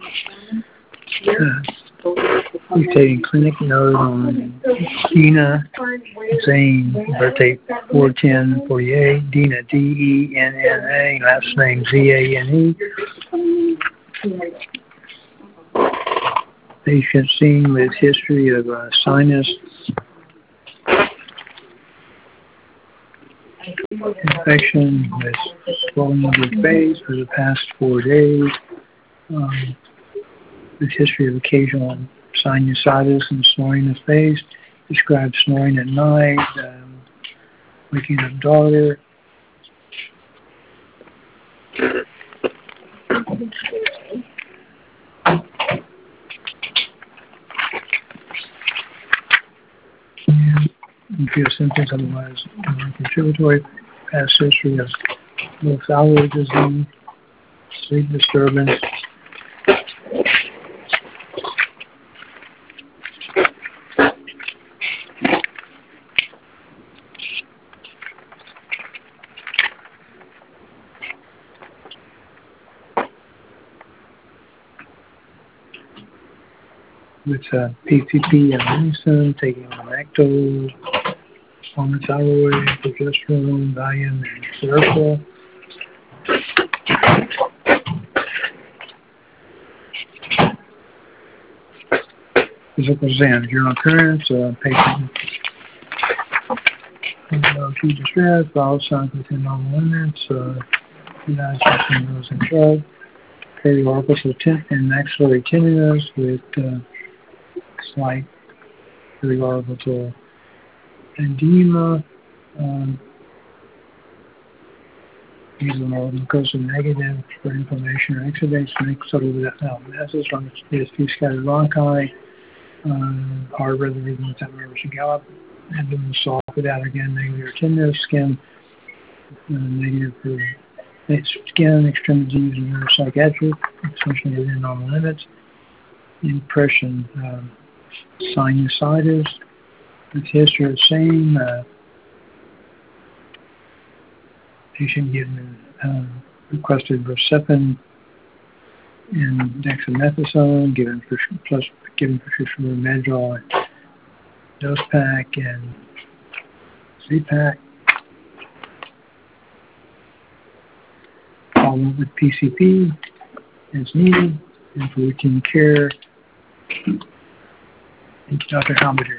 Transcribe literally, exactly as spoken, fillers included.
Uh, he's taking clinic note on Dina Zane, birthday four ten forty-eight. Dina, D E N N A, last name Z A N E. Patient seen with history of uh, sinus infection with swelling of the face for the past four days. Um, with history of occasional sinusitis and snoring in the face. Described snoring at night, um, waking up daughter. You feel symptoms otherwise non-contributory. Past history of low thyroid disease, sleep disturbance. With uh, P C P and Winston, taking Lamictal, thyroid, progesterone, Valium, and Seroquel. Physical exam, journal occurrence, uh, patient uh, acute distress, vital signs within normal limits, uh, United States nose and throat, periorbital ten- and maxillary tenderness with uh, slight periorbital edema, um, using more mucosa negative for inflammation or exudates, make subtle without masses on the few scattered bronchi, um, hard rather than without nervous gallop, abdomen soft without again negative or tenderness, skin uh, negative for skin, extremities, and neuropsychiatric, essentially within normal limits. Impression, um, sinusitis, with history of same, uh, patient given um, requested Rocepin and dexamethasone, given for, plus given prescription Medrol, dose pack, and Z-Pack. Followed with P C P as needed, and for routine care, Doctor Hamburger.